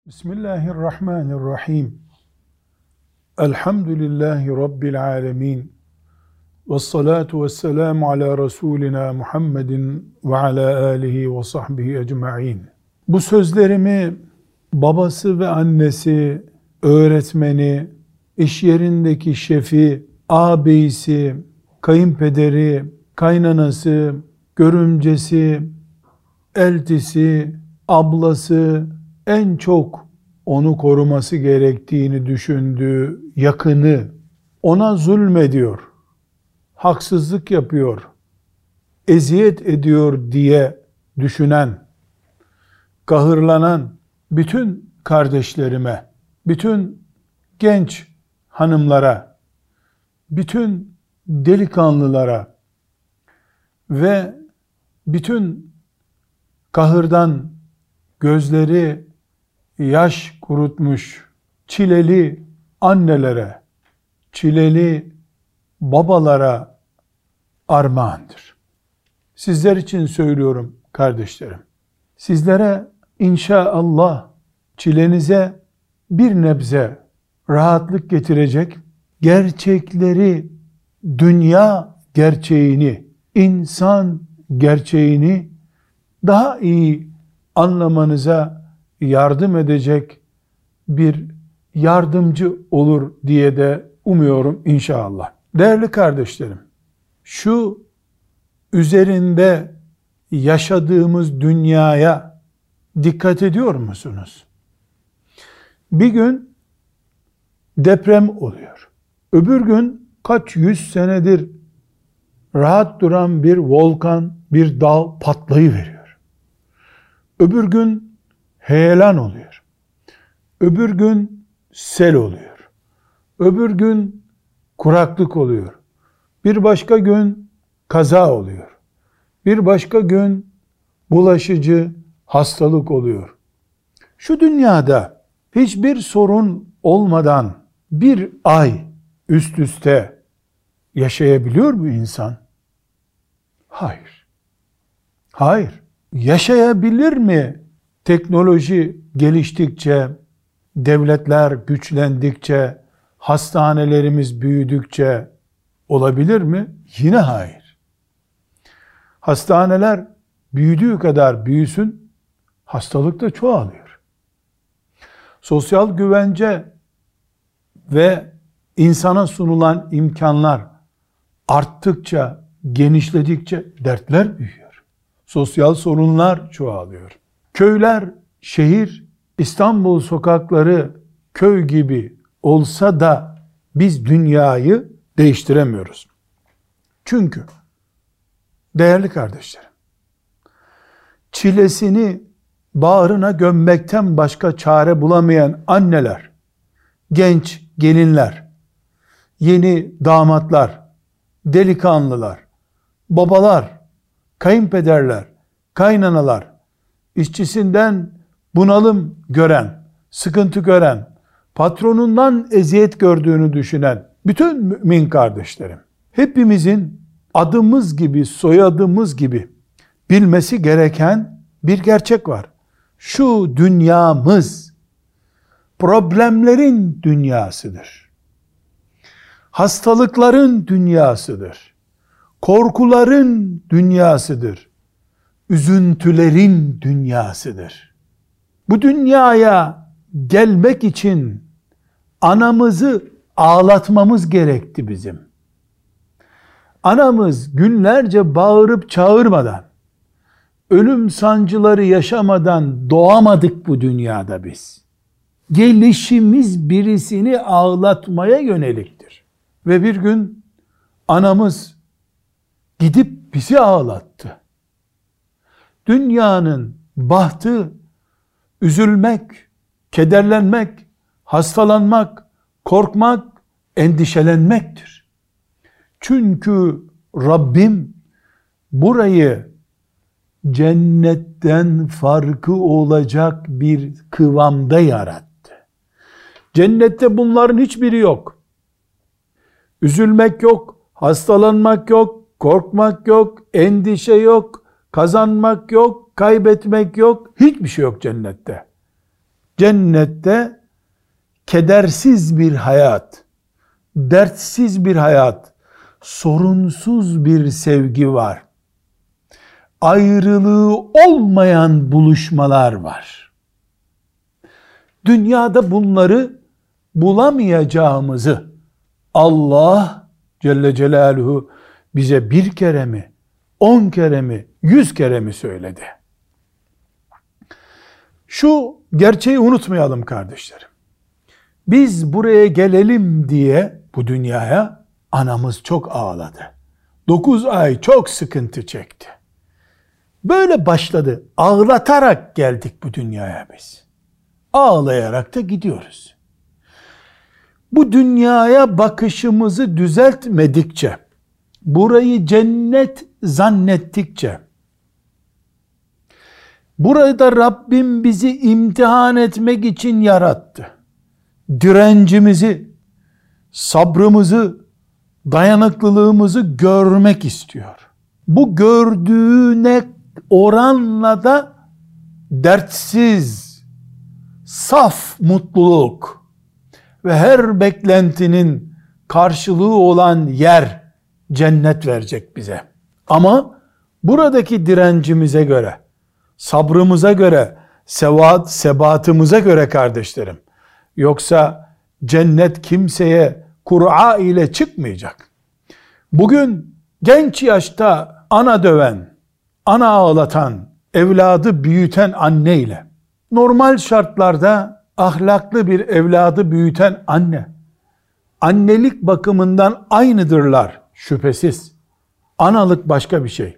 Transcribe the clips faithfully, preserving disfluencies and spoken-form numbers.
Bismillahirrahmanirrahim. Elhamdülillahi Rabbil alemin. Vessalatu vesselamu ala Resulina Muhammedin ve ala alihi ve sahbihi ecma'in. Bu sözlerimi babası ve annesi, öğretmeni, iş yerindeki şefi, ağabeyisi, kayınpederi, kaynanası, görümcesi, eltisi, ablası, en çok onu koruması gerektiğini düşündüğü yakını ona zulmediyor, haksızlık yapıyor, eziyet ediyor diye düşünen, kahırlanan bütün kardeşlerime, bütün genç hanımlara, bütün delikanlılara ve bütün kahırdan gözleri yaş kurutmuş çileli annelere, çileli babalara armağandır. Sizler için söylüyorum kardeşlerim. Sizlere inşallah çilenize bir nebze rahatlık getirecek gerçekleri, dünya gerçeğini, insan gerçeğini daha iyi anlamanıza yardım edecek bir yardımcı olur diye de umuyorum inşallah. Değerli kardeşlerim, şu üzerinde yaşadığımız dünyaya dikkat ediyor musunuz? Bir gün deprem oluyor. Öbür gün kaç yüz senedir rahat duran bir volkan, bir dağ patlayıveriyor. Öbür gün heyelan oluyor. Öbür gün sel oluyor. Öbür gün kuraklık oluyor. Bir başka gün kaza oluyor. Bir başka gün bulaşıcı hastalık oluyor. Şu dünyada hiçbir sorun olmadan bir ay üst üste yaşayabiliyor mu insan? Hayır. Hayır. Yaşayabilir mi? Teknoloji geliştikçe, devletler güçlendikçe, hastanelerimiz büyüdükçe olabilir mi? Yine hayır. Hastaneler büyüdüğü kadar büyüsün, hastalık da çoğalıyor. Sosyal güvence ve insana sunulan imkanlar arttıkça, genişledikçe dertler büyüyor. Sosyal sorunlar çoğalıyor. Köyler, şehir, İstanbul sokakları köy gibi olsa da biz dünyayı değiştiremiyoruz. Çünkü değerli kardeşlerim, çilesini bağrına gömmekten başka çare bulamayan anneler, genç gelinler, yeni damatlar, delikanlılar, babalar, kayınpederler, kaynanalar, işçisinden bunalım gören, sıkıntı gören, patronundan eziyet gördüğünü düşünen bütün mümin kardeşlerim, hepimizin adımız gibi, soyadımız gibi bilmesi gereken bir gerçek var. Şu dünyamız problemlerin dünyasıdır. Hastalıkların dünyasıdır. Korkuların dünyasıdır. Üzüntülerin dünyasıdır. Bu dünyaya gelmek için anamızı ağlatmamız gerekti bizim. Anamız günlerce bağırıp çağırmadan, ölüm sancıları yaşamadan doğamadık bu dünyada biz. Gelişimiz birisini ağlatmaya yöneliktir. Ve bir gün anamız gidip bizi ağlattı. Dünyanın bahtı üzülmek, kederlenmek, hastalanmak, korkmak, endişelenmektir. Çünkü Rabbim burayı cennetten farkı olacak bir kıvamda yarattı. Cennette bunların hiçbiri yok. Üzülmek yok, hastalanmak yok, korkmak yok, endişe yok, kazanmak yok, kaybetmek yok, hiçbir şey yok cennette. Cennette kedersiz bir hayat, dertsiz bir hayat, sorunsuz bir sevgi var. Ayrılığı olmayan buluşmalar var. Dünyada bunları bulamayacağımızı Allah Celle Celaluhu bize bir kere mi, on kere mi, yüz kere mi söyledi? Şu gerçeği unutmayalım kardeşlerim. Biz buraya gelelim diye bu dünyaya anamız çok ağladı. Dokuz ay çok sıkıntı çekti. Böyle başladı. Ağlatarak geldik bu dünyaya biz. Ağlayarak da gidiyoruz. Bu dünyaya bakışımızı düzeltmedikçe, burayı cennet zannettikçe, burada Rabbim bizi imtihan etmek için yarattı. Direncimizi, sabrımızı, dayanıklılığımızı görmek istiyor. Bu gördüğüne oranla da dertsiz, saf mutluluk ve her beklentinin karşılığı olan yer cennet verecek bize. Ama buradaki direncimize göre, sabrımıza göre, sevat, sebatımıza göre kardeşlerim. Yoksa cennet kimseye Kur'a ile çıkmayacak. Bugün genç yaşta ana döven, ana ağlatan, evladı büyüten anne ile normal şartlarda ahlaklı bir evladı büyüten anne, annelik bakımından aynıdırlar şüphesiz. Analık başka bir şey.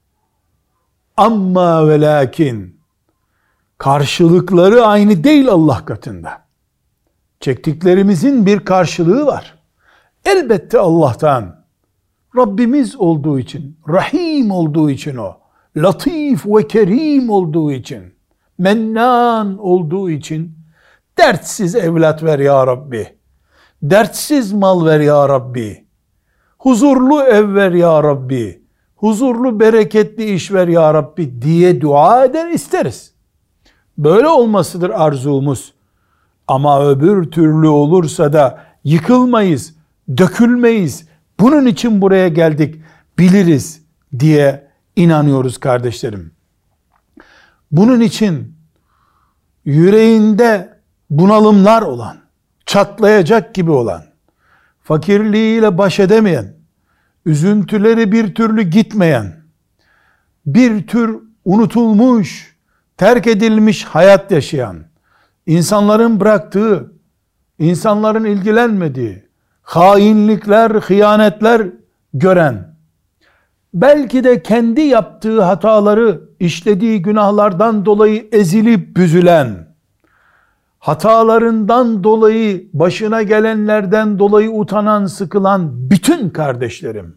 Amma ve lakin karşılıkları aynı değil Allah katında. Çektiklerimizin bir karşılığı var. Elbette Allah'tan, Rabbimiz olduğu için, Rahim olduğu için o, Latif ve Kerim olduğu için, Mennan olduğu için, dertsiz evlat ver ya Rabbi, dertsiz mal ver ya Rabbi, huzurlu ev ver ya Rabbi, huzurlu bereketli iş ver ya Rabbi diye dua eder isteriz. Böyle olmasıdır arzumuz. Ama öbür türlü olursa da yıkılmayız, dökülmeyiz. Bunun için buraya geldik, biliriz diye inanıyoruz kardeşlerim. Bunun için yüreğinde bunalımlar olan, çatlayacak gibi olan, fakirliğiyle baş edemeyen, üzüntüleri bir türlü gitmeyen, bir tür unutulmuş, terk edilmiş hayat yaşayan, insanların bıraktığı, insanların ilgilenmediği, hainlikler, hıyanetler gören, belki de kendi yaptığı hataları, işlediği günahlardan dolayı ezilip büzülen, hatalarından dolayı, başına gelenlerden dolayı utanan, sıkılan bütün kardeşlerim,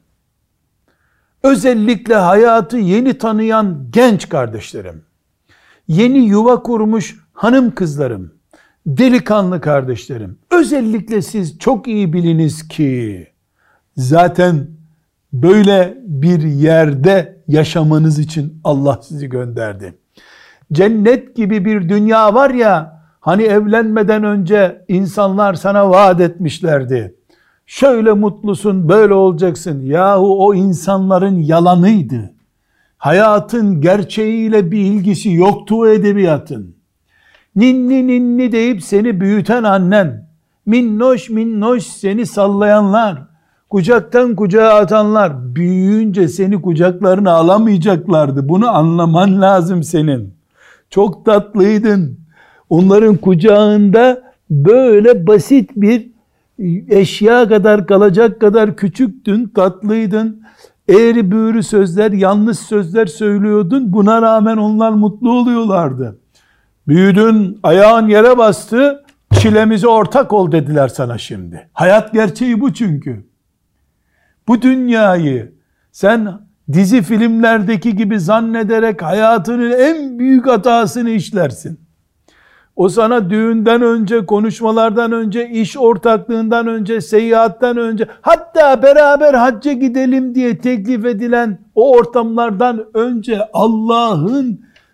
özellikle hayatı yeni tanıyan genç kardeşlerim, yeni yuva kurmuş hanım kızlarım, delikanlı kardeşlerim, özellikle siz çok iyi biliniz ki, zaten böyle bir yerde yaşamanız için Allah sizi gönderdi. Cennet gibi bir dünya var ya, hani evlenmeden önce insanlar sana vaat etmişlerdi. Şöyle mutlusun, böyle olacaksın. Yahu o insanların yalanıydı. Hayatın gerçeğiyle bir ilgisi yoktu o edebiyatın. Ninni ninni deyip seni büyüten annen, minnoş minnoş seni sallayanlar, kucaktan kucağa atanlar, büyüyünce seni kucaklarına alamayacaklardı. Bunu anlaman lazım senin. Çok tatlıydın. Onların kucağında böyle basit bir eşya kadar kalacak kadar küçüktün, tatlıydın. Eğri büğrü sözler, yanlış sözler söylüyordun. Buna rağmen onlar mutlu oluyorlardı. Büyüdün, ayağın yere bastı, çilemize ortak ol dediler sana şimdi. Hayat gerçeği bu çünkü. Bu dünyayı sen dizi filmlerdeki gibi zannederek hayatının en büyük hatasını işlersin. O sana düğünden önce, konuşmalardan önce, iş ortaklığından önce, seyahatten önce, hatta beraber hacca gidelim diye teklif edilen o ortamlardan önce Allah'ın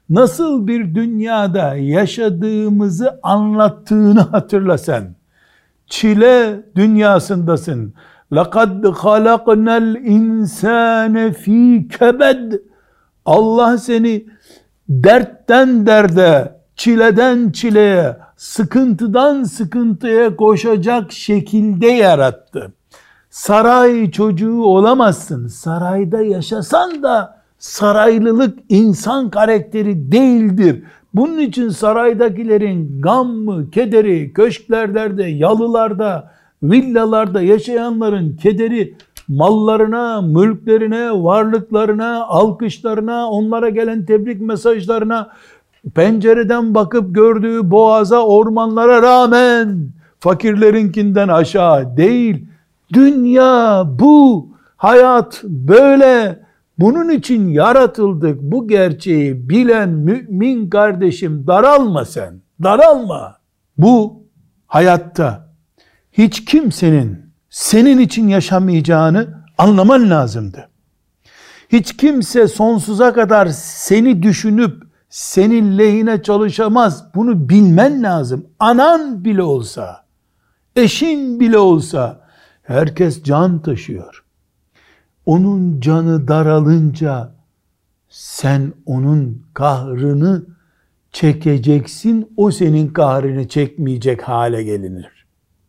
nasıl bir dünyada yaşadığımızı anlattığını hatırla sen. Çile dünyasındasın. لَقَدْ خَلَقْنَا الْاِنْسَانَ ف۪ي كَبَدٍ. Allah seni dertten derde, çileden çileye, sıkıntıdan sıkıntıya koşacak şekilde yarattı. Saray çocuğu olamazsın. Sarayda yaşasan da saraylılık insan karakteri değildir. Bunun için saraydakilerin gammı, kederi, köşklerde, yalılarda, villalarda yaşayanların kederi mallarına, mülklerine, varlıklarına, alkışlarına, onlara gelen tebrik mesajlarına, pencereden bakıp gördüğü boğaza, ormanlara rağmen fakirlerinkinden aşağı değil. Dünya bu, hayat böyle. Bunun için yaratıldık. Bu gerçeği bilen mümin kardeşim, daralma sen. Daralma. Bu hayatta hiç kimsenin senin için yaşamayacağını anlaman lazımdı. Hiç kimse sonsuza kadar seni düşünüp senin lehine çalışamaz. Bunu bilmen lazım. Anan bile olsa, eşin bile olsa, herkes can taşıyor. Onun canı daralınca sen onun kahrını çekeceksin. O senin kahrını çekmeyecek hale gelinir.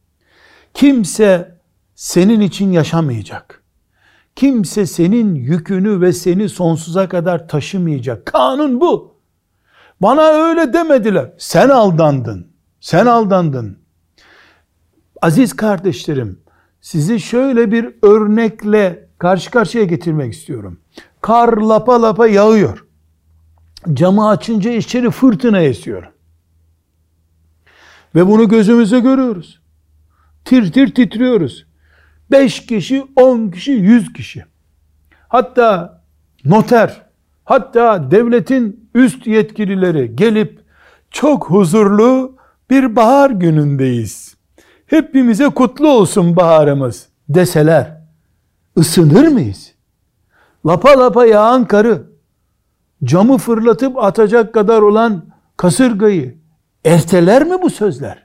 Kimse senin için yaşamayacak. Kimse senin yükünü ve seni sonsuza kadar taşımayacak. Kanun bu. Bana öyle demediler. Sen aldandın. Sen aldandın. Aziz kardeşlerim, sizi şöyle bir örnekle karşı karşıya getirmek istiyorum. Kar lapa lapa yağıyor. Camı açınca içeri fırtına esiyor. Ve bunu gözümüzle görüyoruz. Tir tir titriyoruz. Beş kişi, on kişi, yüz kişi. Hatta noter, hatta devletin üst yetkilileri gelip çok huzurlu bir bahar günündeyiz, hepimize kutlu olsun baharımız deseler ısınır mıyız? Lapa lapa yağan karı, camı fırlatıp atacak kadar olan kasırgayı erteler mi bu sözler?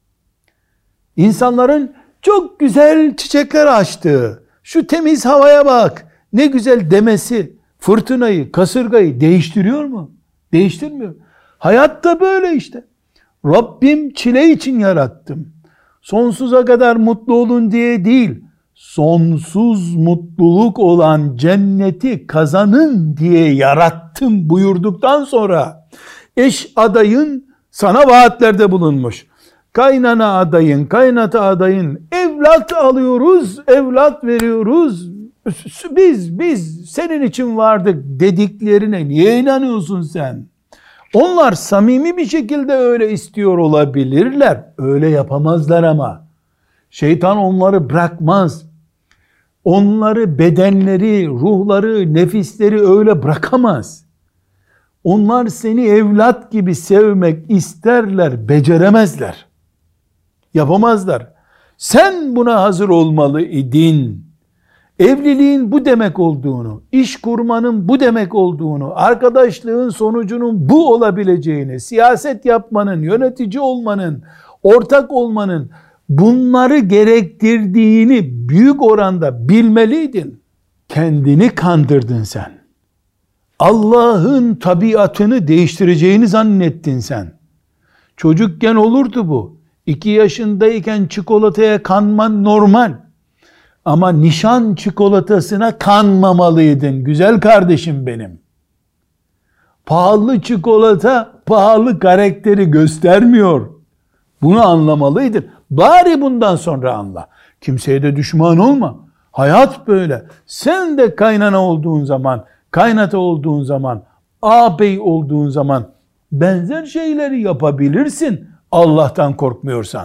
İnsanların çok güzel çiçekler açtığı, şu temiz havaya bak, ne güzel demesi, fırtınayı, kasırgayı değiştiriyor mu? Değiştirmiyor. Hayat da böyle işte. Rabbim çile için yarattım. Sonsuza kadar mutlu olun diye değil, sonsuz mutluluk olan cenneti kazanın diye yarattım buyurduktan sonra, eş adayın sana vaatlerde bulunmuş. Kaynana adayın, kaynata adayın, evlat alıyoruz, evlat veriyoruz, biz, biz senin için vardık dediklerine niye inanıyorsun sen? Onlar samimi bir şekilde öyle istiyor olabilirler. Öyle yapamazlar ama. Şeytan onları bırakmaz. Onları, bedenleri, ruhları, nefisleri öyle bırakamaz. Onlar seni evlat gibi sevmek isterler, beceremezler. Yapamazlar. Sen buna hazır olmalı idin. Evliliğin bu demek olduğunu, iş kurmanın bu demek olduğunu, arkadaşlığın sonucunun bu olabileceğini, siyaset yapmanın, yönetici olmanın, ortak olmanın bunları gerektirdiğini büyük oranda bilmeliydin. Kendini kandırdın sen. Allah'ın tabiatını değiştireceğini zannettin sen. Çocukken olurdu bu. İki yaşındayken çikolataya kanman normal. Ama nişan çikolatasına kanmamalıydın güzel kardeşim benim. Pahalı çikolata pahalı karakteri göstermiyor. Bunu anlamalıydın. Bari bundan sonra anla. Kimseye de düşman olma. Hayat böyle. Sen de kaynana olduğun zaman, kaynata olduğun zaman, ağabey olduğun zaman benzer şeyleri yapabilirsin. Allah'tan korkmuyorsan.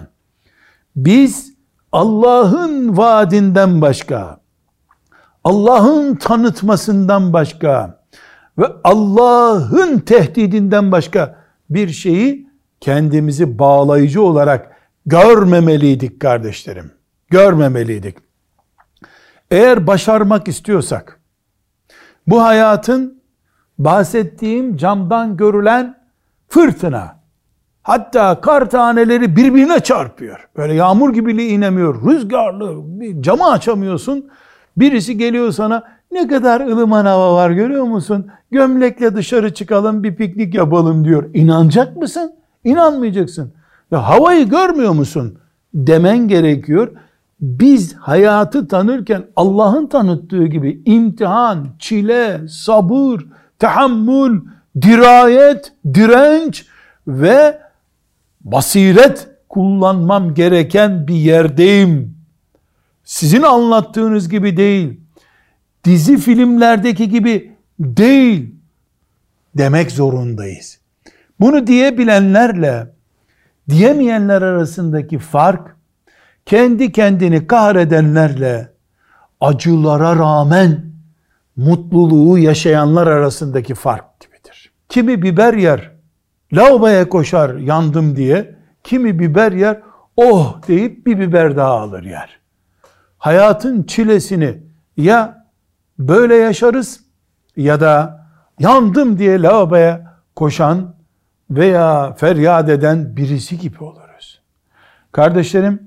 Biz Allah'ın vaadinden başka, Allah'ın tanıtmasından başka ve Allah'ın tehdidinden başka bir şeyi kendimizi bağlayıcı olarak görmemeliydik kardeşlerim. Görmemeliydik. Eğer başarmak istiyorsak, bu hayatın bahsettiğim camdan görülen fırtına, hatta kar taneleri birbirine çarpıyor. Böyle yağmur gibi inemiyor. Rüzgarlı, camı açamıyorsun. Birisi geliyor sana, ne kadar ılıman hava var görüyor musun? Gömlekle dışarı çıkalım, bir piknik yapalım diyor. İnanacak mısın? İnanmayacaksın. Ya havayı görmüyor musun? Demen gerekiyor. Biz hayatı tanırken Allah'ın tanıttığı gibi imtihan, çile, sabır, tahammül, dirayet, direnç ve basiret kullanmam gereken bir yerdeyim. Sizin anlattığınız gibi değil, dizi filmlerdeki gibi değil demek zorundayız. Bunu diyebilenlerle diyemeyenler arasındaki fark, kendi kendini kahredenlerle acılara rağmen mutluluğu yaşayanlar arasındaki fark gibidir. Kimi biber yer, lavaboya koşar yandım diye, kimi biber yer, oh deyip bir biber daha alır yer. Hayatın çilesini ya böyle yaşarız ya da yandım diye lavaboya koşan veya feryat eden birisi gibi oluruz. Kardeşlerim,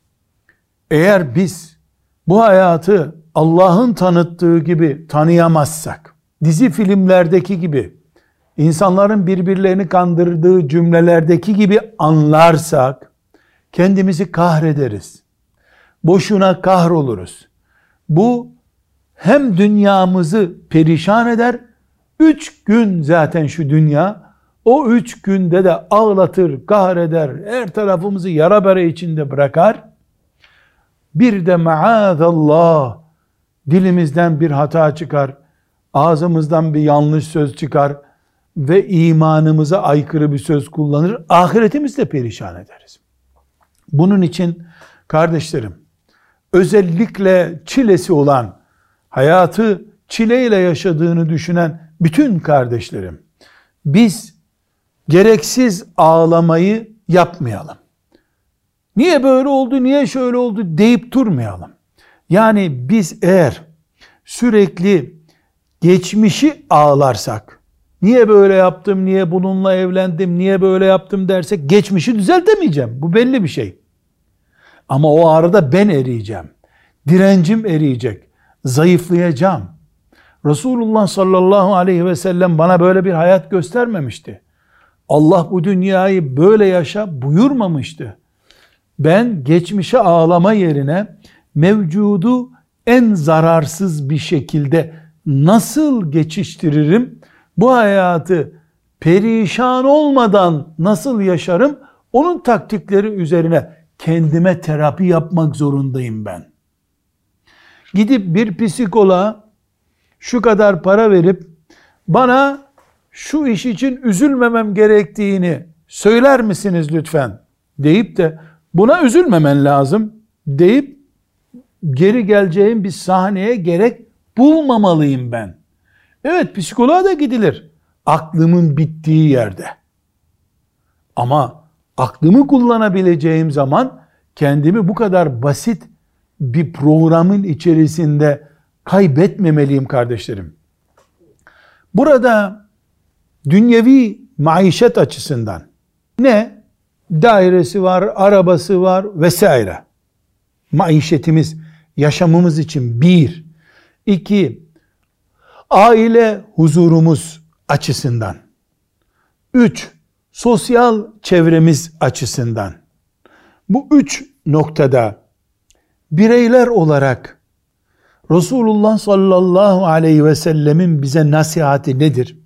eğer biz bu hayatı Allah'ın tanıttığı gibi tanıyamazsak, dizi filmlerdeki gibi, insanların birbirlerini kandırdığı cümlelerdeki gibi anlarsak, kendimizi kahrederiz. Boşuna kahroluruz. Bu hem dünyamızı perişan eder, üç gün zaten şu dünya, o üç günde de ağlatır, kahreder, her tarafımızı yara bere içinde bırakar. Bir de maazallah, dilimizden bir hata çıkar, ağzımızdan bir yanlış söz çıkar ve imanımıza aykırı bir söz kullanır, ahiretimizi de perişan ederiz. Bunun için kardeşlerim, özellikle çilesi olan, hayatı çileyle yaşadığını düşünen bütün kardeşlerim, biz gereksiz ağlamayı yapmayalım. Niye böyle oldu, niye şöyle oldu deyip durmayalım. Yani biz eğer sürekli geçmişi ağlarsak, niye böyle yaptım, niye bununla evlendim, niye böyle yaptım dersek, geçmişi düzeltemeyeceğim. Bu belli bir şey. Ama o arada ben eriyeceğim. Direncim eriyecek. Zayıflayacağım. Resulullah sallallahu aleyhi ve sellem bana böyle bir hayat göstermemişti. Allah bu dünyayı böyle yaşa buyurmamıştı. Ben geçmişe ağlama yerine mevcudu en zararsız bir şekilde nasıl geçiştiririm, bu hayatı perişan olmadan nasıl yaşarım, onun taktikleri üzerine kendime terapi yapmak zorundayım ben. Gidip bir psikoloğa şu kadar para verip bana şu iş için üzülmemem gerektiğini söyler misiniz lütfen deyip de buna üzülmemen lazım deyip geri geleceğim bir sahneye gerek bulmamalıyım ben. Evet, psikoloğa da gidilir. Aklımın bittiği yerde. Ama aklımı kullanabileceğim zaman kendimi bu kadar basit bir programın içerisinde kaybetmemeliyim kardeşlerim. Burada dünyevi maişet açısından ne? Dairesi var, arabası var vesaire. Maişetimiz, yaşamımız için bir. İki, aile huzurumuz açısından. Üç, sosyal çevremiz açısından. Bu üç noktada bireyler olarak Resulullah sallallahu aleyhi ve sellemin bize nasihati nedir?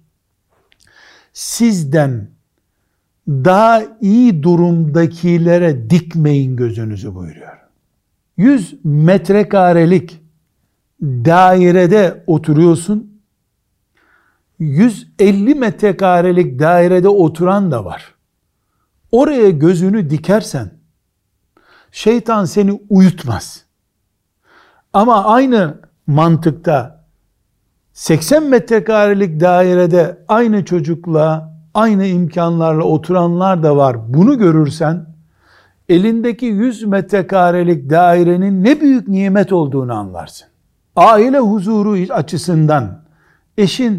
Sizden daha iyi durumdakilere dikmeyin gözünüzü buyuruyor. yüz metrekarelik dairede oturuyorsun. yüz elli metrekarelik dairede oturan da var. Oraya gözünü dikersen şeytan seni uyutmaz. Ama aynı mantıkta seksen metrekarelik dairede aynı çocukla, aynı imkanlarla oturanlar da var. Bunu görürsen elindeki yüz metrekarelik dairenin ne büyük nimet olduğunu anlarsın. Aile huzuru açısından eşin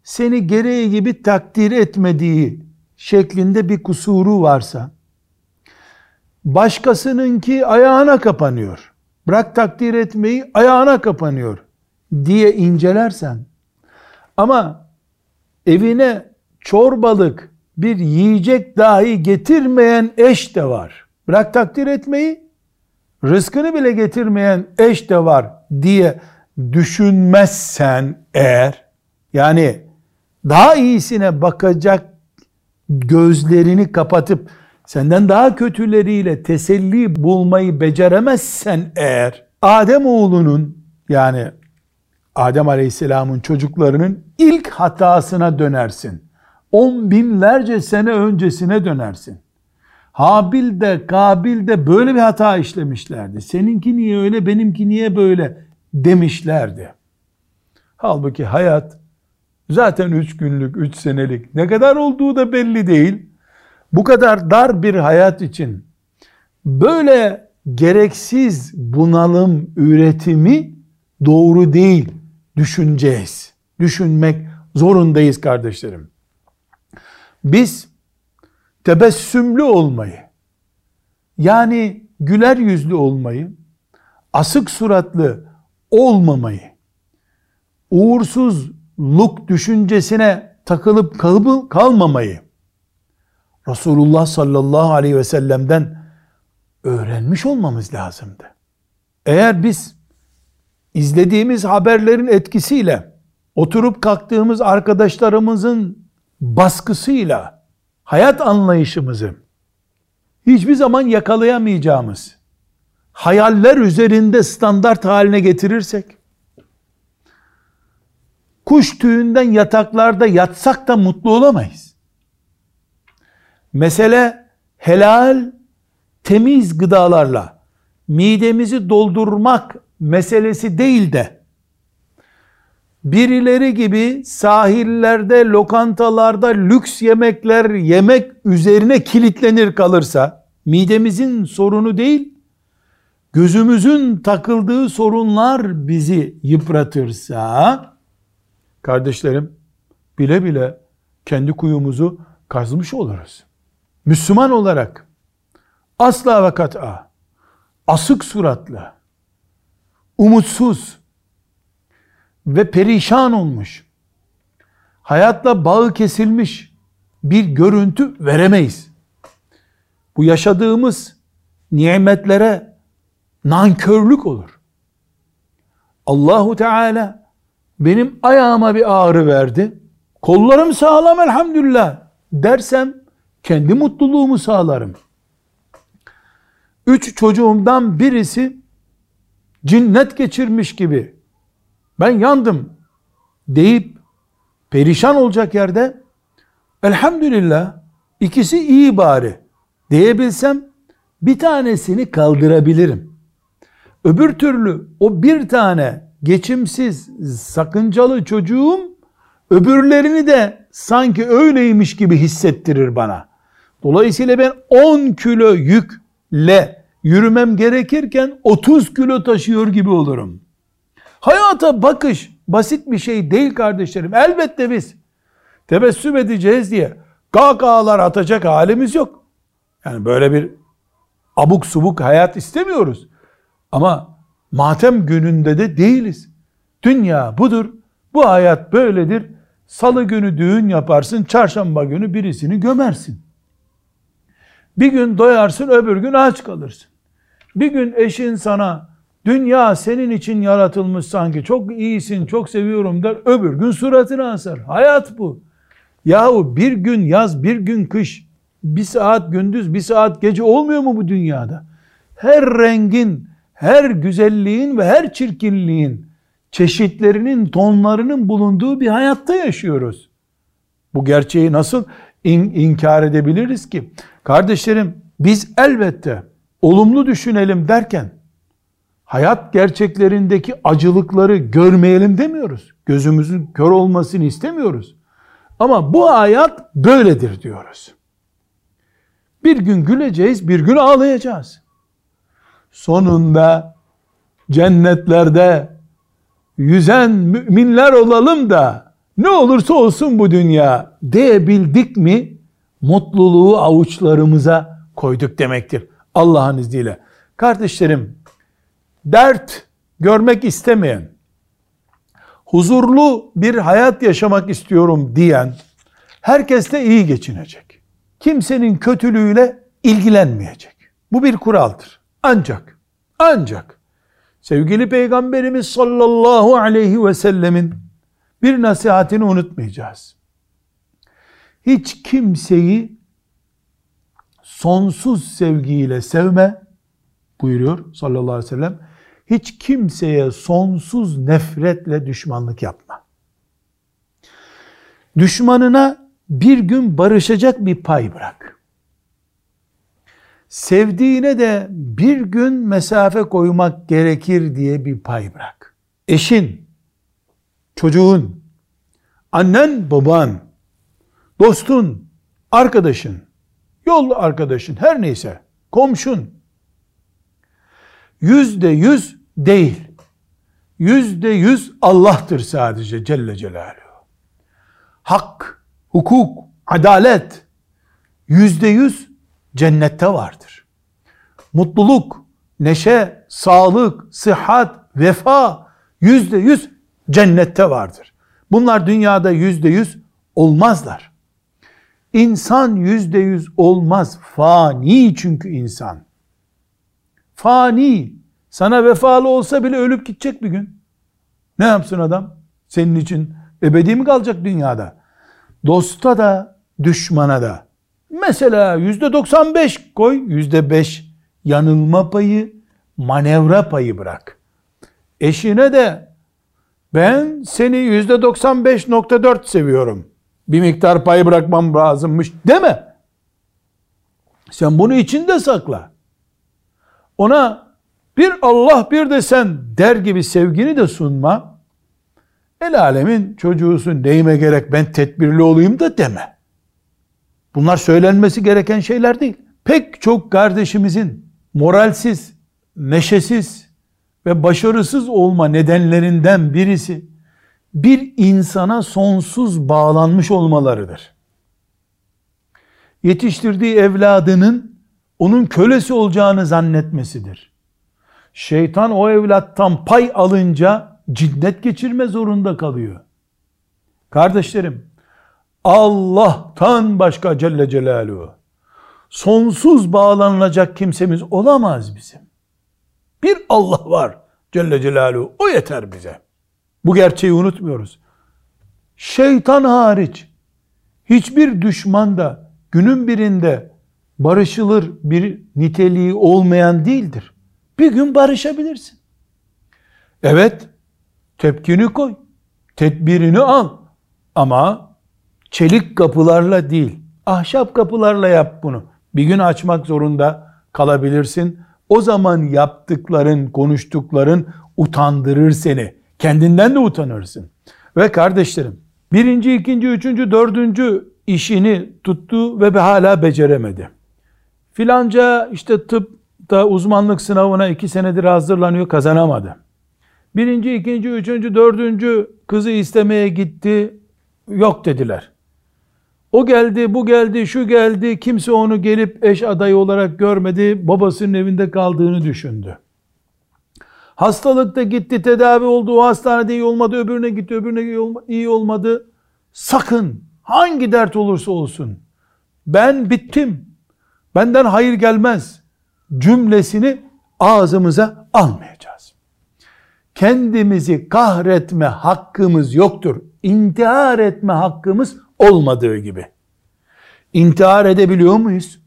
seni gereği gibi takdir etmediği şeklinde bir kusuru varsa, başkasınınki ayağına kapanıyor, bırak takdir etmeyi, ayağına kapanıyor diye incelersen, ama evine çorbalık bir yiyecek dahi getirmeyen eş de var, bırak takdir etmeyi, rızkını bile getirmeyen eş de var diye düşünmezsen eğer, yani daha iyisine bakacak gözlerini kapatıp senden daha kötüleriyle teselli bulmayı beceremezsen eğer, Adem oğlunun, yani Adem Aleyhisselam'ın çocuklarının ilk hatasına dönersin. On binlerce sene öncesine dönersin. Habil de Kabil de böyle bir hata işlemişlerdi. Seninki niye öyle, benimki niye böyle demişlerdi. Halbuki hayat zaten üç günlük, üç senelik, ne kadar olduğu da belli değil. Bu kadar dar bir hayat için böyle gereksiz bunalım üretimi doğru değil, düşüneceğiz. Düşünmek zorundayız kardeşlerim. Biz tebessümlü olmayı, yani güler yüzlü olmayı, asık suratlı olmamayı, uğursuzluk düşüncesine takılıp kalmamayı Resulullah sallallahu aleyhi ve sellem'den öğrenmiş olmamız lazımdı. Eğer biz izlediğimiz haberlerin etkisiyle, oturup kalktığımız arkadaşlarımızın baskısıyla hayat anlayışımızı hiçbir zaman yakalayamayacağımız hayaller üzerinde standart haline getirirsek, kuş tüyünden yataklarda yatsak da mutlu olamayız. Mesele helal, temiz gıdalarla midemizi doldurmak meselesi değil de, birileri gibi sahillerde, lokantalarda lüks yemekler yemek üzerine kilitlenir kalırsa, midemizin sorunu değil, gözümüzün takıldığı sorunlar bizi yıpratırsa, kardeşlerim, bile bile kendi kuyumuzu kazmış oluruz. Müslüman olarak asla ve kat'a asık suratlı, umutsuz ve perişan olmuş, hayatla bağı kesilmiş bir görüntü veremeyiz. Bu yaşadığımız nimetlere nankörlük olur. Allahu Teala benim ayağıma bir ağrı verdi, kollarım sağlam elhamdülillah dersem kendi mutluluğumu sağlarım. Üç çocuğumdan birisi cinnet geçirmiş gibi ben yandım deyip perişan olacak yerde elhamdülillah ikisi iyi bari diyebilsem bir tanesini kaldırabilirim. Öbür türlü o bir tane geçimsiz, sakıncalı çocuğum öbürlerini de sanki öyleymiş gibi hissettirir bana. Dolayısıyla ben on kilo yükle yürümem gerekirken otuz kilo taşıyor gibi olurum. Hayata bakış basit bir şey değil kardeşlerim. Elbette biz tebessüm edeceğiz diye kahkahalar atacak halimiz yok. Yani böyle bir abuk subuk hayat istemiyoruz. Ama matem gününde de değiliz. Dünya budur. Bu hayat böyledir. Salı günü düğün yaparsın, çarşamba günü birisini gömersin. Bir gün doyarsın, öbür gün aç kalırsın. Bir gün eşin sana, dünya senin için yaratılmış sanki, çok iyisin, çok seviyorum der, öbür gün suratını asar. Hayat bu. Yahu bir gün yaz, bir gün kış, bir saat gündüz, bir saat gece olmuyor mu bu dünyada? Her rengin, her güzelliğin ve her çirkinliğin çeşitlerinin, tonlarının bulunduğu bir hayatta yaşıyoruz. Bu gerçeği nasıl in- inkar edebiliriz ki? Kardeşlerim, biz elbette olumlu düşünelim derken hayat gerçeklerindeki acılıkları görmeyelim demiyoruz. Gözümüzün kör olmasını istemiyoruz. Ama bu hayat böyledir diyoruz. Bir gün güleceğiz, bir gün ağlayacağız. Sonunda cennetlerde yüzen müminler olalım da ne olursa olsun bu dünya diyebildik mi, mutluluğu avuçlarımıza koyduk demektir Allah'ın izniyle. Kardeşlerim, dert görmek istemeyen, huzurlu bir hayat yaşamak istiyorum diyen herkes de iyi geçinecek. Kimsenin kötülüğüyle ilgilenmeyecek. Bu bir kuraldır. Ancak, ancak sevgili Peygamberimiz sallallahu aleyhi ve sellemin bir nasihatini unutmayacağız. Hiç kimseyi sonsuz sevgiyle sevme buyuruyor sallallahu aleyhi ve sellem. Hiç kimseye sonsuz nefretle düşmanlık yapma. Düşmanına bir gün barışacak bir pay bırak. Sevdiğine de bir gün mesafe koymak gerekir diye bir pay bırak. Eşin, çocuğun, annen, baban, dostun, arkadaşın, yol arkadaşın, her neyse, komşun, yüzde yüz değil, yüzde yüz Allah'tır sadece Celle Celaluhu. Hak, hukuk, adalet, yüzde yüz cennette vardır. Mutluluk, neşe, sağlık, sıhhat, vefa, yüzde yüz cennette vardır. Bunlar dünyada yüzde yüz olmazlar. İnsan yüzde yüz olmaz. Fani çünkü insan. Fani. Sana vefalı olsa bile ölüp gidecek bir gün. Ne yapsın adam? Senin için ebedi mi kalacak dünyada? Dosta da, düşmana da. Mesela yüzde doksan beş koy, yüzde beş yanılma payı, manevra payı bırak. Eşine de ben seni yüzde doksan beş nokta dört seviyorum, bir miktar pay bırakmam lazımmış deme. Sen bunu içinde sakla. Ona bir Allah bir de sen der gibi sevgini de sunma. El alemin çocuğusun, neyime gerek ben tedbirli olayım da deme. Bunlar söylenmesi gereken şeyler değil. Pek çok kardeşimizin moralsiz, neşesiz ve başarısız olma nedenlerinden birisi bir insana sonsuz bağlanmış olmalarıdır. Yetiştirdiği evladının onun kölesi olacağını zannetmesidir. Şeytan o evlattan pay alınca cinnet geçirme zorunda kalıyor. Kardeşlerim, Allah'tan başka Celle Celaluhu sonsuz bağlanılacak kimsemiz olamaz bizim. Bir Allah var Celle Celaluhu, o yeter bize. Bu gerçeği unutmuyoruz. Şeytan hariç hiçbir düşman da günün birinde barışılır bir niteliği olmayan değildir. Bir gün barışabilirsin. Evet, tepkini koy, tedbirini al ama çelik kapılarla değil, ahşap kapılarla yap bunu. Bir gün açmak zorunda kalabilirsin. O zaman yaptıkların, konuştukların utandırır seni. Kendinden de utanırsın. Ve kardeşlerim, birinci, ikinci, üçüncü, dördüncü işini tuttu ve hala beceremedi. Filanca işte tıpta uzmanlık sınavına iki senedir hazırlanıyor, kazanamadı. Birinci, ikinci, üçüncü, dördüncü kızı istemeye gitti, yok dediler. O geldi, bu geldi, şu geldi, kimse onu gelip eş adayı olarak görmedi, babasının evinde kaldığını düşündü. Hastalıkta gitti, tedavi oldu, o hastanede iyi olmadı, öbürüne gitti, öbürüne iyi olmadı. Sakın, hangi dert olursa olsun, ben bittim, benden hayır gelmez cümlesini ağzımıza almayacağız. Kendimizi kahretme hakkımız yoktur. İntihar etme hakkımız olmadığı gibi. İntihar edebiliyor muyuz?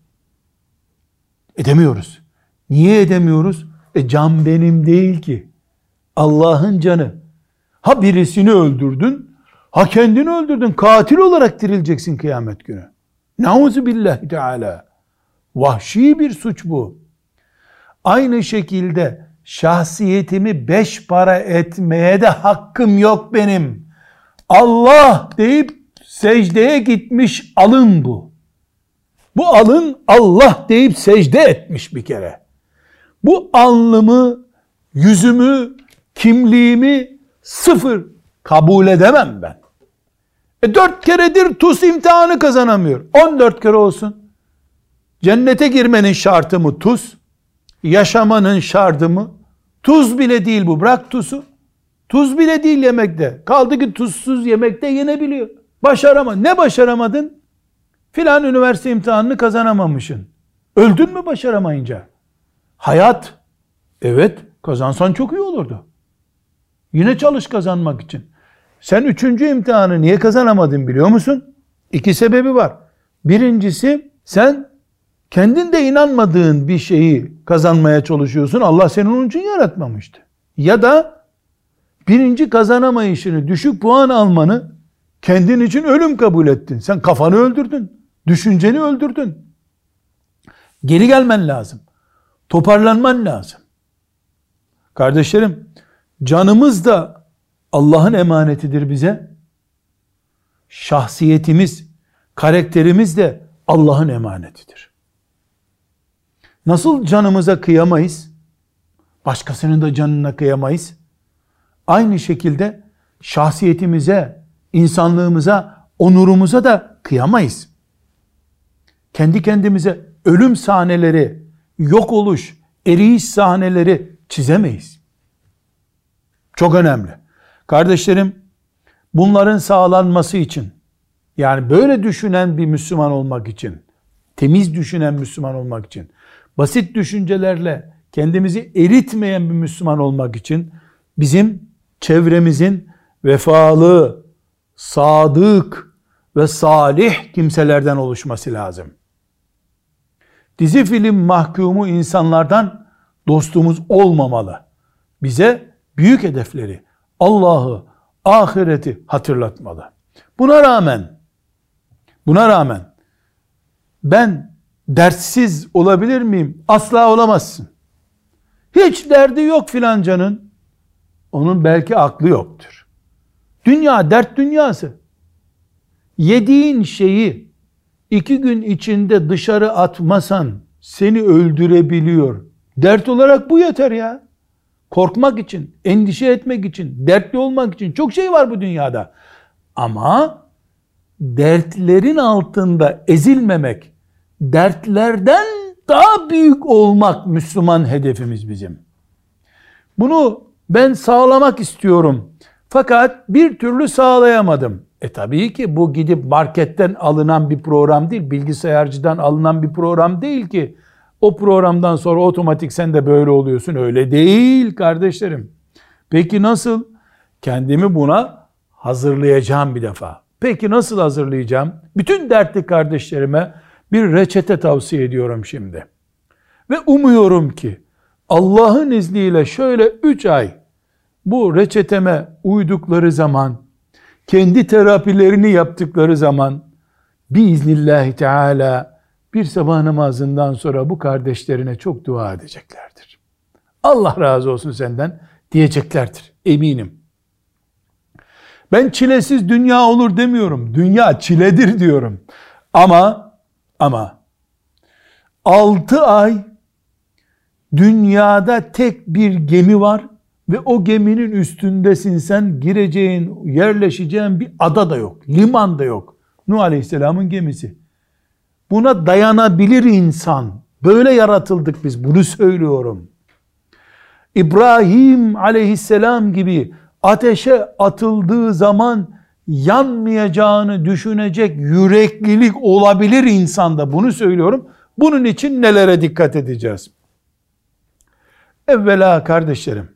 Edemiyoruz. Niye edemiyoruz? E can benim değil ki. Allah'ın canı. Ha birisini öldürdün, ha kendini öldürdün. Katil olarak dirileceksin kıyamet günü. Nauzubillahi teala. Vahşi bir suç bu. Aynı şekilde şahsiyetimi beş para etmeye de hakkım yok benim. Allah deyip secdeye gitmiş alın bu. Bu alın Allah deyip secde etmiş bir kere. Bu alnımı, yüzümü, kimliğimi sıfır kabul edemem ben. E dört keredir TUS imtihanı kazanamıyor. on dört kere olsun. Cennete girmenin şartı mı tuz? Yaşamanın şartı mı? Tuz bile değil bu. Bırak tuzu. Tuz bile değil yemekte. Kaldı ki tuzsuz yemekte yenebiliyor. Başarama. Ne başaramadın? Filan üniversite imtihanını kazanamamışsın. Öldün mü başaramayınca? Hayat. Evet. Kazansan çok iyi olurdu. Yine çalış kazanmak için. Sen üçüncü imtihanı niye kazanamadın biliyor musun? İki sebebi var. Birincisi, sen kendin de inanmadığın bir şeyi kazanmaya çalışıyorsun. Allah seni onun için yaratmamıştı. Ya da birinci kazanamayışını, düşük puan almanı kendin için ölüm kabul ettin. Sen kafanı öldürdün. Düşünceni öldürdün. Geri gelmen lazım. Toparlanman lazım. Kardeşlerim, canımız da Allah'ın emanetidir bize. Şahsiyetimiz, karakterimiz de Allah'ın emanetidir. Nasıl canımıza kıyamayız? Başkasının da canına kıyamayız. Aynı şekilde şahsiyetimize, insanlığımıza, onurumuza da kıyamayız. Kendi kendimize ölüm sahneleri, yok oluş, eriyiş sahneleri çizemeyiz. Çok önemli. Kardeşlerim, bunların sağlanması için, yani böyle düşünen bir Müslüman olmak için, temiz düşünen Müslüman olmak için, basit düşüncelerle kendimizi eritmeyen bir Müslüman olmak için, bizim çevremizin vefalı, sadık ve salih kimselerden oluşması lazım. Dizi film mahkumu insanlardan dostumuz olmamalı. Bize büyük hedefleri, Allah'ı, ahireti hatırlatmalı. Buna rağmen, buna rağmen ben dertsiz olabilir miyim? Asla olamazsın. Hiç derdi yok filancanın. Onun belki aklı yoktur. Dünya dert dünyası. Yediğin şeyi iki gün içinde dışarı atmasan seni öldürebiliyor. Dert olarak bu yeter ya. Korkmak için, endişe etmek için, dertli olmak için çok şey var bu dünyada. Ama dertlerin altında ezilmemek, dertlerden daha büyük olmak Müslüman hedefimiz bizim. Bunu ben sağlamak istiyorum. Fakat bir türlü sağlayamadım. E tabii ki bu gidip marketten alınan bir program değil, bilgisayarcıdan alınan bir program değil ki. O programdan sonra otomatik sen de böyle oluyorsun. Öyle değil kardeşlerim. Peki nasıl? Kendimi buna hazırlayacağım bir defa. Peki nasıl hazırlayacağım? Bütün dertli kardeşlerime bir reçete tavsiye ediyorum şimdi. Ve umuyorum ki Allah'ın izniyle şöyle üç ay bu reçeteme uydukları zaman, kendi terapilerini yaptıkları zaman biiznillahü teala bir sabah namazından sonra bu kardeşlerine çok dua edeceklerdir. Allah razı olsun senden diyeceklerdir. Eminim. Ben çilesiz dünya olur demiyorum. Dünya çiledir diyorum. Ama ama altı ay dünyada tek bir gemi var ve o geminin üstündesin sen, gireceğin, yerleşeceğin bir ada da yok. Liman da yok. Nuh Aleyhisselam'ın gemisi. Buna dayanabilir insan. Böyle yaratıldık biz. Bunu söylüyorum. İbrahim Aleyhisselam gibi ateşe atıldığı zaman yanmayacağını düşünecek yüreklilik olabilir insanda. Bunu söylüyorum. Bunun için nelere dikkat edeceğiz? Evvela kardeşlerim,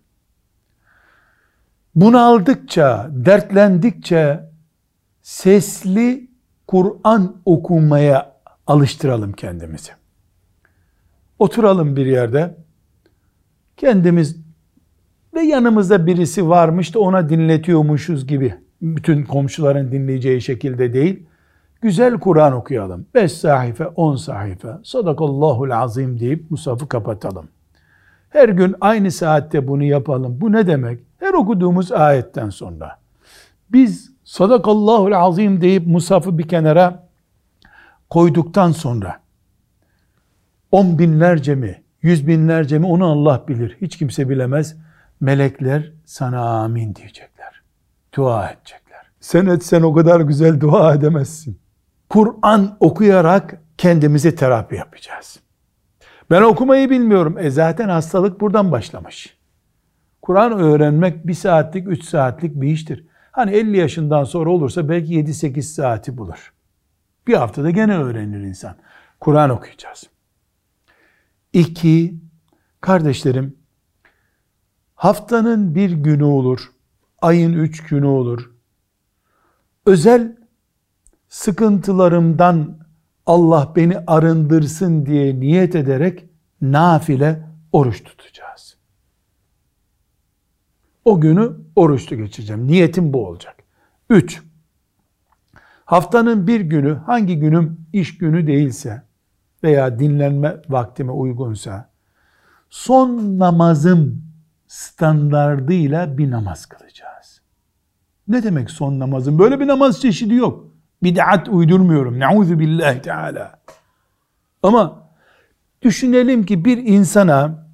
bunaldıkça, dertlendikçe sesli Kur'an okumaya alıştıralım kendimizi. Oturalım bir yerde, kendimiz ve yanımızda birisi varmış da ona dinletiyormuşuz gibi, bütün komşuların dinleyeceği şekilde değil, güzel Kur'an okuyalım. beş sahife, on sahife, sadakallahul azim deyip mushafı kapatalım. Her gün aynı saatte bunu yapalım. Bu ne demek? Her okuduğumuz ayetten sonra. Biz sadakallahul azim deyip mushafı bir kenara koyduktan sonra on binlerce mi, yüz binlerce mi onu Allah bilir. Hiç kimse bilemez. Melekler sana amin diyecekler. Dua edecekler. sen etsen o kadar güzel dua edemezsin. Kur'an okuyarak kendimize terapi yapacağız. Ben okumayı bilmiyorum. E zaten hastalık buradan başlamış. Kur'an öğrenmek bir saatlik, üç saatlik bir iştir. Hani elli yaşından sonra olursa belki yedi sekiz saati bulur. Bir haftada gene öğrenir insan. Kur'an okuyacağız. İki, kardeşlerim, haftanın bir günü olur, ayın üç günü olur. Özel sıkıntılarımdan Allah beni arındırsın diye niyet ederek nafile oruç tutacağız. O günü oruçlu geçeceğim. Niyetim bu olacak. Üç, haftanın bir günü, hangi günüm iş günü değilse veya dinlenme vaktime uygunsa, son namazım standardıyla bir namaz kılacağız. Ne demek son namazım? Böyle bir namaz çeşidi yok. Bid'at uydurmuyorum. Nauzu billahi teala. Ama düşünelim ki bir insana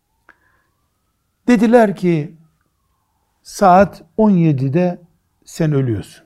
dediler ki saat on yedide sen ölüyorsun.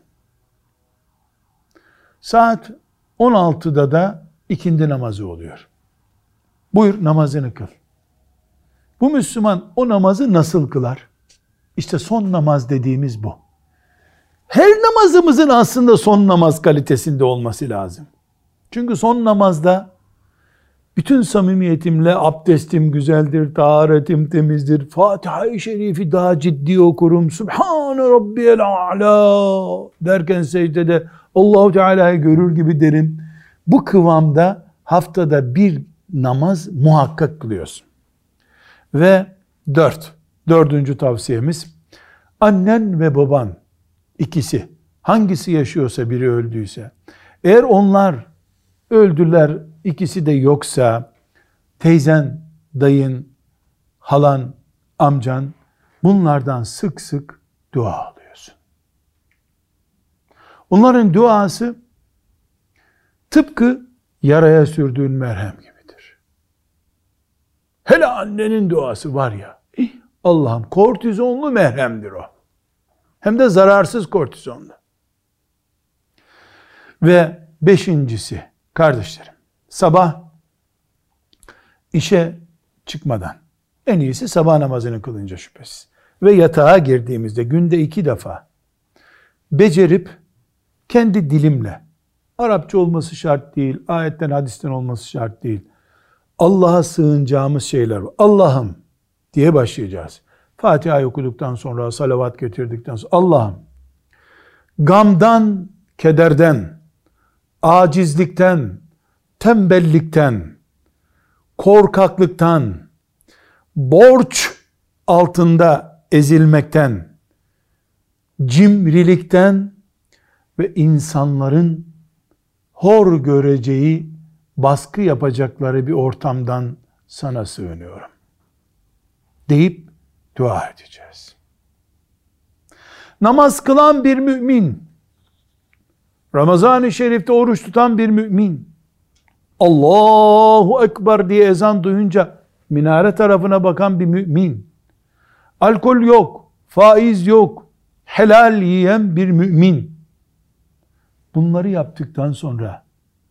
Saat on altıda da ikindi namazı oluyor. Buyur namazını kıl. Bu Müslüman o namazı nasıl kılar? İşte son namaz dediğimiz bu. Her namazımızın aslında son namaz kalitesinde olması lazım. Çünkü son namazda bütün samimiyetimle abdestim güzeldir, taharetim temizdir, Fatiha-i Şerif'i daha ciddi okurum, Sübhane Rabbiyel A'la derken secdede Allah-u Teala'yı görür gibi derim. Bu kıvamda haftada bir namaz muhakkak kılıyorsun. Ve dört, dördüncü tavsiyemiz, annen ve baban ikisi, hangisi yaşıyorsa biri öldüyse, eğer onlar öldüler, ikisi de yoksa, teyzen, dayın, halan, amcan, bunlardan sık sık dua alıyorsun. Onların duası tıpkı yaraya sürdüğün merhem gibidir. Hele annenin duası var ya, Allah'ım kortizonlu merhemdir o. Hem de zararsız kortizonlu. Ve beşincisi, kardeşlerim, sabah işe çıkmadan, en iyisi sabah namazını kılınca şüphesiz. Ve yatağa girdiğimizde günde iki defa becerip kendi dilimle, Arapça olması şart değil, ayetten hadisten olması şart değil, Allah'a sığınacağımız şeyler var. Allah'ım diye başlayacağız. Fatiha'yı okuduktan sonra, salavat getirdikten sonra, Allah'ım gamdan, kederden, acizlikten, tembellikten, korkaklıktan, borç altında ezilmekten, cimrilikten ve insanların hor göreceği, baskı yapacakları bir ortamdan sana sığınıyorum deyip dua edeceğiz. Namaz kılan bir mümin, Ramazan-ı Şerif'te oruç tutan bir mümin, Allahu Ekber diye ezan duyunca minare tarafına bakan bir mümin, alkol yok, faiz yok, helal yiyen bir mümin, bunları yaptıktan sonra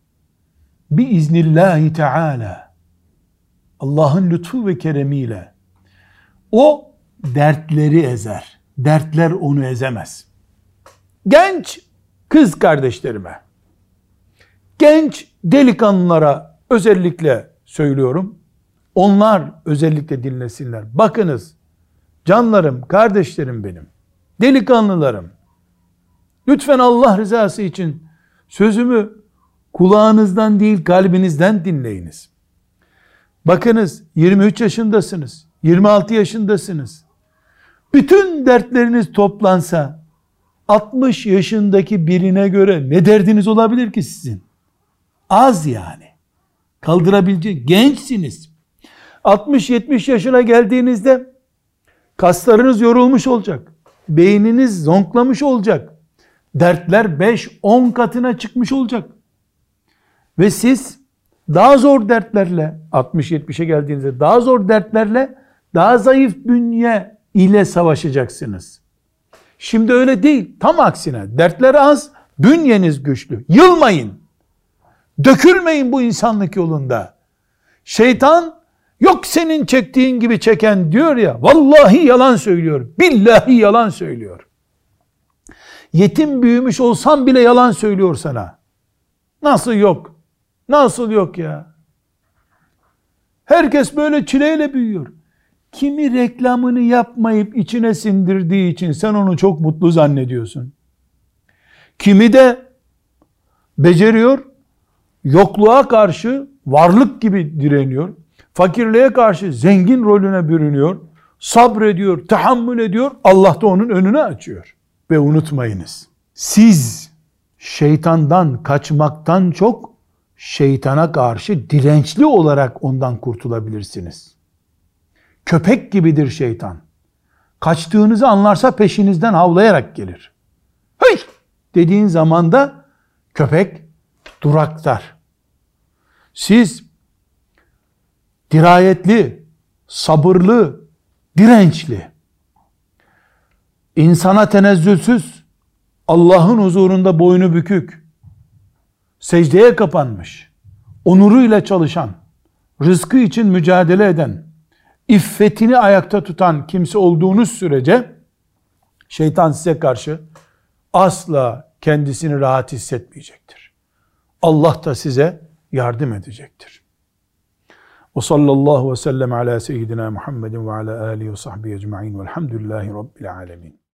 biiznillahü teala Allah'ın lütfu ve keremiyle o dertleri ezer. Dertler onu ezemez. Genç kız kardeşlerime, genç delikanlılara özellikle söylüyorum. Onlar özellikle dinlesinler. Bakınız, canlarım, kardeşlerim benim, delikanlılarım, lütfen Allah rızası için sözümü kulağınızdan değil kalbinizden dinleyiniz. Bakınız, yirmi üç yaşındasınız, yirmi altı yaşındasınız. Bütün dertleriniz toplansa altmış yaşındaki birine göre ne derdiniz olabilir ki sizin? Az yani. Kaldırabileceğiniz, gençsiniz. altmış yetmiş yaşına geldiğinizde kaslarınız yorulmuş olacak. Beyniniz zonklamış olacak. Dertler beş on katına çıkmış olacak. Ve siz daha zor dertlerle, altmış yetmişe geldiğinizde daha zor dertlerle, daha zayıf bünye ile savaşacaksınız. Şimdi öyle değil. Tam aksine dertleri az, bünyeniz güçlü. Yılmayın. Dökülmeyin bu insanlık yolunda. Şeytan yok senin çektiğin gibi çeken diyor ya, vallahi yalan söylüyor. Billahi yalan söylüyor. Yetim büyümüş olsan bile yalan söylüyor sana. Nasıl yok? Nasıl yok ya? Herkes böyle çileyle büyüyor. Kimi reklamını yapmayıp içine sindirdiği için sen onu çok mutlu zannediyorsun. Kimi de beceriyor, yokluğa karşı varlık gibi direniyor. Fakirliğe karşı zengin rolüne bürünüyor. Sabrediyor, tahammül ediyor. Allah da onun önünü açıyor. Ve unutmayınız, siz şeytandan kaçmaktan çok şeytana karşı dirençli olarak ondan kurtulabilirsiniz. Köpek gibidir şeytan. Kaçtığınızı anlarsa peşinizden havlayarak gelir. Hıy! Dediğin zaman da köpek duraktar. Siz dirayetli, sabırlı, dirençli, insana tenezzülsüz, Allah'ın huzurunda boynu bükük, secdeye kapanmış, onuruyla çalışan, rızkı için mücadele eden, iffetini ayakta tutan kimse olduğunuz sürece şeytan size karşı asla kendisini rahat hissetmeyecektir. Allah da size yardım edecektir. Ve sallallahu ve sellem ala seyyidina Muhammedin ve ala alihi ve sahbihi ecma'in velhamdülillahi rabbil alemin.